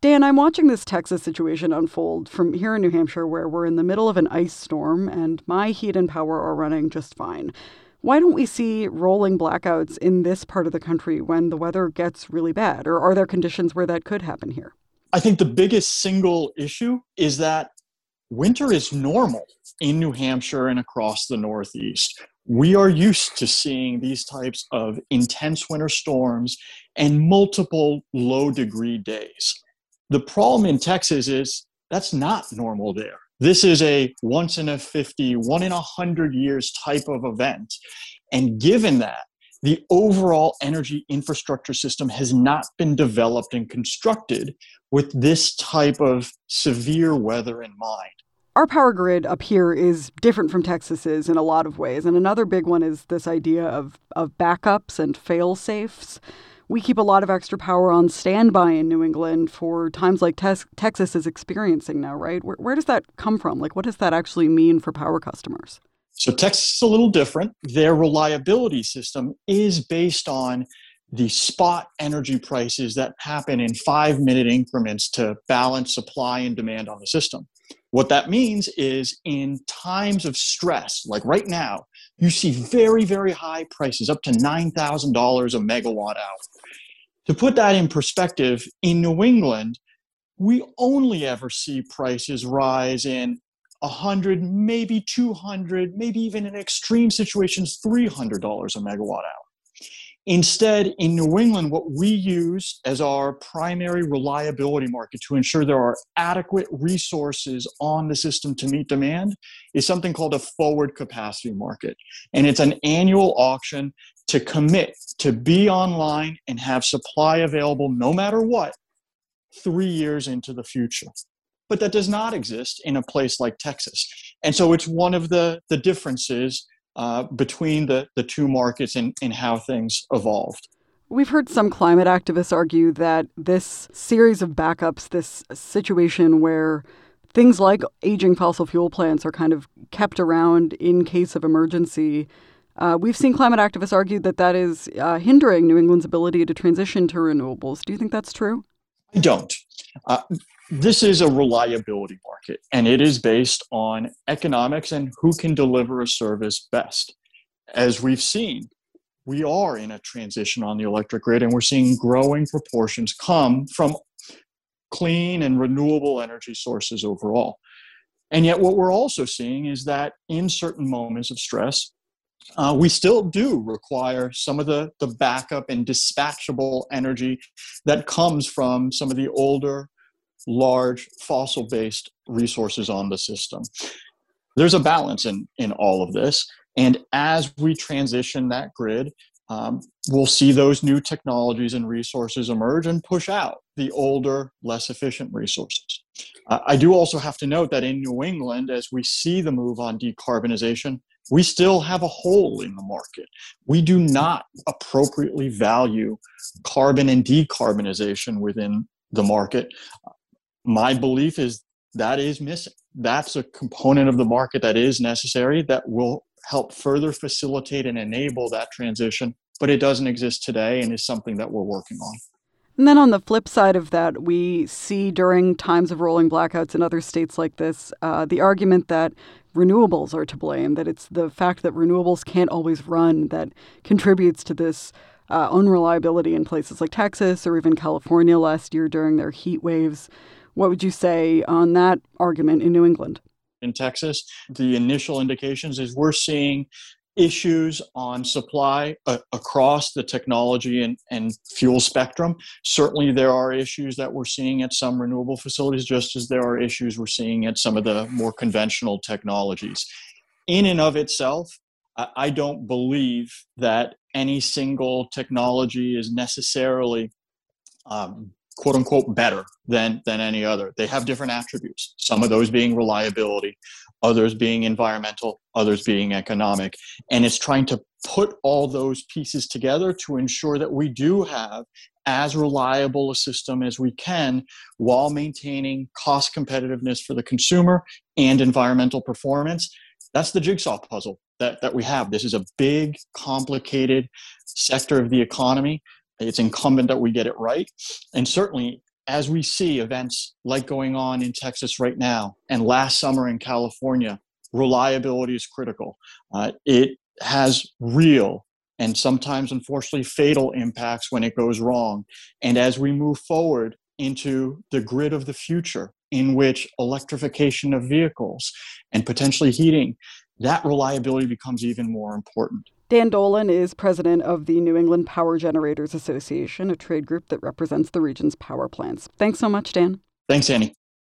Dan, I'm watching this Texas situation unfold from here in New Hampshire, where we're in the middle of an ice storm and my heat and power are running just fine. Why don't we see rolling blackouts in this part of the country when the weather gets really bad? Or are there conditions where that could happen here? I think the biggest single issue is that winter is normal in New Hampshire and across the Northeast. We are used to seeing these types of intense winter storms and multiple low degree days. The problem in Texas is that's not normal there. This is a once in a 50, one in 100 years type of event. And given that, the overall energy infrastructure system has not been developed and constructed with this type of severe weather in mind. Our power grid up here is different from Texas's in a lot of ways. And another big one is this idea of backups and fail safes. We keep a lot of extra power on standby in New England for times like Texas is experiencing now, right? Where does that come from? Like, what does that actually mean for power customers? So Texas is a little different. Their reliability system is based on the spot energy prices that happen in 5-minute increments to balance supply and demand on the system. What that means is in times of stress, like right now, you see very, very high prices, up to $9,000 a megawatt hour. To put that in perspective, in New England, we only ever see prices rise in 100, maybe 200, maybe even in extreme situations, $300 a megawatt hour. Instead, in New England, what we use as our primary reliability market to ensure there are adequate resources on the system to meet demand is something called a forward capacity market. And it's an annual auction to commit to be online and have supply available no matter what 3 years into the future. But that does not exist in a place like Texas. And so it's one of the differences between the two markets and how things evolved. We've heard some climate activists argue that this series of backups, this situation where things like aging fossil fuel plants are kind of kept around in case of emergency, we've seen climate activists argue that that is hindering New England's ability to transition to renewables. Do you think that's true? I don't. This is a reliability market, and it is based on economics and who can deliver a service best. As we've seen, we are in a transition on the electric grid, and we're seeing growing proportions come from clean and renewable energy sources overall. And yet what we're also seeing is that in certain moments of stress, we still do require some of the backup and dispatchable energy that comes from some of the older, large fossil-based resources on the system. There's a balance in all of this. And as we transition that grid, we'll see those new technologies and resources emerge and push out the older, less efficient resources. I do also have to note that in New England, as we see the move on decarbonization, we still have a hole in the market. We do not appropriately value carbon and decarbonization within the market. My belief is that is missing. That's a component of the market that is necessary that will help further facilitate and enable that transition, but it doesn't exist today and is something that we're working on. And then on the flip side of that, we see during times of rolling blackouts in other states like this, the argument that renewables are to blame, that it's the fact that renewables can't always run that contributes to this unreliability in places like Texas or even California last year during their heat waves. What would you say on that argument in New England? In Texas, the initial indications is we're seeing issues on supply across the technology and fuel spectrum. Certainly there are issues that we're seeing at some renewable facilities, just as there are issues we're seeing at some of the more conventional technologies. In and of itself, I don't believe that any single technology is necessarily quote unquote better than any other. They have different attributes, some of those being reliability, others being environmental, others being economic. And it's trying to put all those pieces together to ensure that we do have as reliable a system as we can while maintaining cost competitiveness for the consumer and environmental performance. That's the jigsaw puzzle that we have. This is a big, complicated sector of the economy. It's incumbent that we get it right. And certainly, as we see events like going on in Texas right now and last summer in California, reliability is critical. It has real and sometimes, unfortunately, fatal impacts when it goes wrong. And as we move forward into the grid of the future, in which electrification of vehicles and potentially heating, that reliability becomes even more important. Dan Dolan is president of the New England Power Generators Association, a trade group that represents the region's power plants. Thanks so much, Dan. Thanks, Annie.